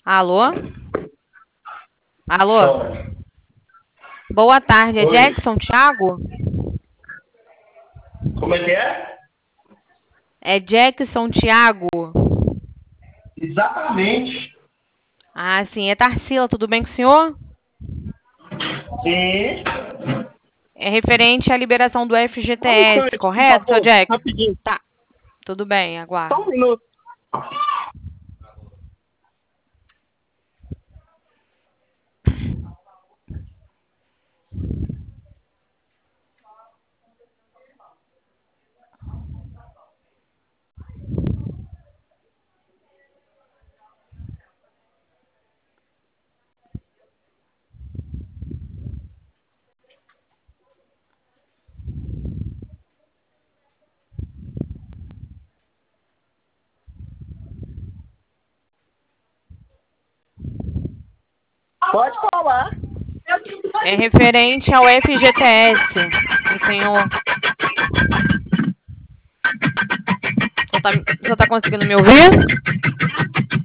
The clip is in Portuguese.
Alô? Alô? Chora. Boa tarde, é Oi. Jackson Thiago? Como é que é? É Jackson Thiago? Exatamente. Ah, sim, é Tarsila, tudo bem com o senhor? Sim. É referente à liberação do Só um FGTS, instante, por correto, seu favor. Jackson? Rapidinho. Tá, tudo bem, Só aguardo. um minuto. Pode falar. É referente ao FGTS, o senhor... O senhor tá conseguindo me ouvir?